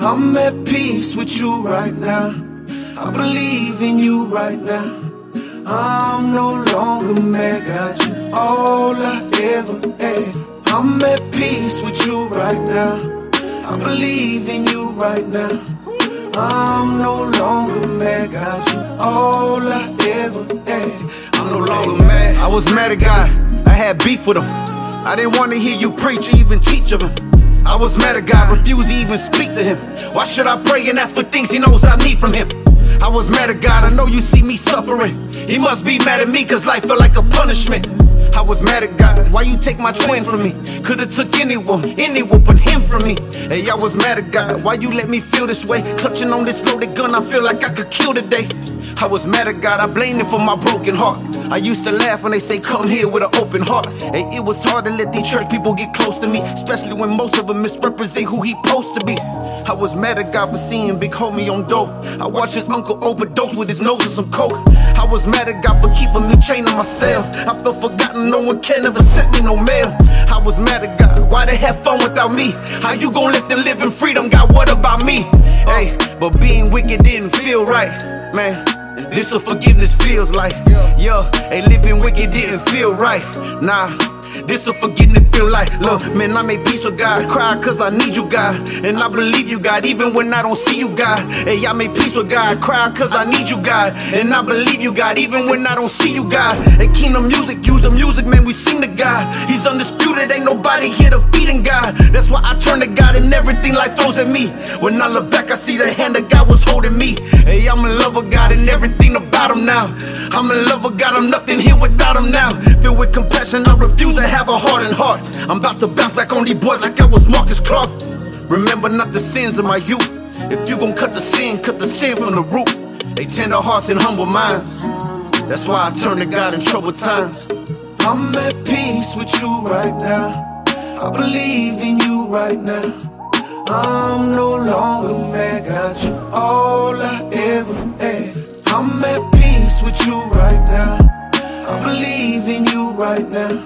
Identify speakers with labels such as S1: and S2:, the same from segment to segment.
S1: I'm at peace with you right now. I believe in you right now. I'm no longer mad, got you all I ever had. I'm at peace with you right now. I believe in you right now. I'm no longer mad, got you all I ever had. I'm no longer mad.
S2: I was mad at God, I had beef with him. I didn't want to hear you preach or even teach of him. I was mad at God, refused to even speak to him. Why should I pray and ask for things he knows I need from him? I was mad at God, I know you see me suffering. He must be mad at me cause life felt like a punishment. I was mad at God, why you take my twin from me? Could've took anyone but him from me. Hey, I was mad at God, why you let me feel this way? Clutching on this loaded gun, I feel like I could kill today. I was mad at God, I blamed him for my broken heart. I used to laugh when they say come here with an open heart. Hey, it was hard to let these church people get close to me, especially when most of them misrepresent who he supposed to be. I was mad at God for seeing Big Homie on dope. I watched his uncle overdose with his nose and some coke. I was mad at God for keeping me chained to my cell. I felt forgotten, no one can ever sent me no mail. I was mad at God, why they have fun without me? How you gon' let them live in freedom, God, what about me? Hey, but being wicked didn't feel right, man. This what forgiveness feels like. Yeah, hey, living wicked didn't feel right. Nah, this what forgiveness feel like. Look, man, I made peace with God. Cry cause I need you, God. And I believe you, God, even when I don't see you, God. Hey, I made peace with God. Cry cause I need you, God. And I believe you, God, even when I don't see you, God. Hey, Kingdom Music, use the music, man, we sing to God. He's undisputed, ain't nobody here defeating God. That's why I turn to God and everything life throws at me. When I look back, I see the hand that God was holding me. Hey, I'm in love with God and everything about him now. I'm in love with God, I'm nothing here without him now. Filled with compassion, I refuse to have a hardened heart. I'm about to bounce back on these boys like I was Marcus Clark. Remember not the sins of my youth. If you gon' cut the sin from the root. They tender hearts and humble minds. That's why I turn to God in troubled times.
S1: I'm at peace with you right now. I believe in you right now. I'm no longer mad, got you all I ever had. I'm at peace with you right now. I believe in you right now.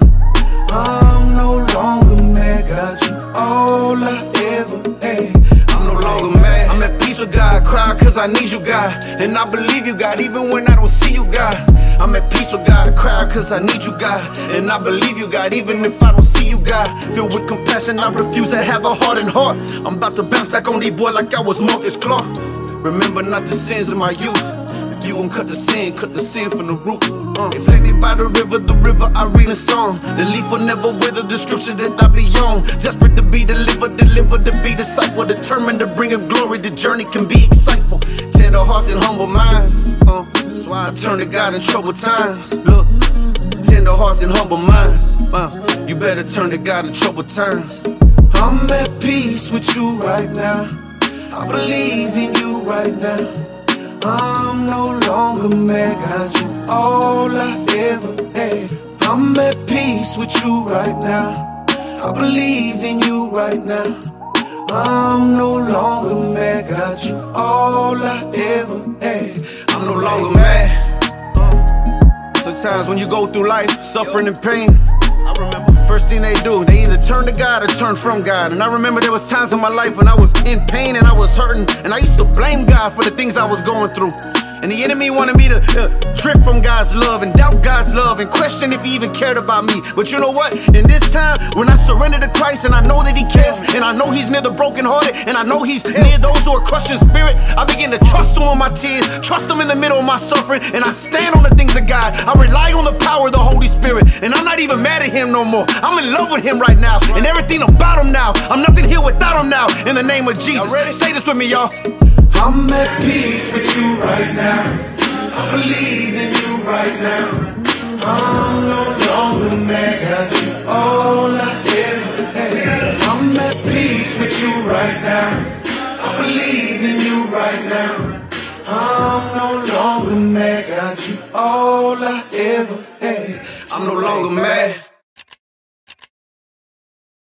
S1: I'm no longer mad, got you all I ever had.
S2: I'm no longer mad, I'm at peace with God. Cry cause I need you, God. And I believe you, God, even when I don't see you, God. I'm at peace with God, cry cause I need you, God. And I believe you, God, even if I don't see you, God. Filled with compassion, I refuse to have a hardened heart. I'm about to bounce back on these boys like I was Marcus Clark. Remember not the sins of my youth. If you gon' cut the sin from the root. They planted by the river I read a song. The leaf will never wither, the scripture that I be on. Desperate to be delivered to be disciple. Determined to bring him glory, the journey can be exciteful. Tender hearts and humble minds. That's why I turn to God in troubled times. Look, tender hearts and humble minds. You better turn to God in troubled times.
S1: I'm at peace with you right now. I believe in you right now. I'm no longer mad, got you all I ever had. I'm at peace with you right now. I believe in you right now. I'm no longer mad, got you all I ever had.
S2: I'm no longer mad. Sometimes when you go through life, suffering and pain, I remember first thing they do, they either turn to God or turn from God. And I remember there was times in my life when I was in pain and I was hurting, and I used to blame God for the things I was going through. And the enemy wanted me to drift from God's love and doubt God's love and question if he even cared about me. But you know what? In this time, when I surrender to Christ and I know that he cares, and I know he's near the brokenhearted, and I know he's near those who are crushed in spirit, I begin to trust him on my tears, trust him in the middle of my suffering, and I stand on the things of God. I rely on the power of the Holy Spirit, and I'm not even mad at him no more. I'm in love with him right now, and everything about him now. I'm nothing here without him now, in the name of Jesus. Say this with me, y'all.
S1: I'm at peace with you right now. I believe in you right now. I'm no longer mad, got you all I ever had. I'm at peace with you right now. I believe in you right now. I'm no longer mad, got you all I ever had.
S2: I'm no longer mad.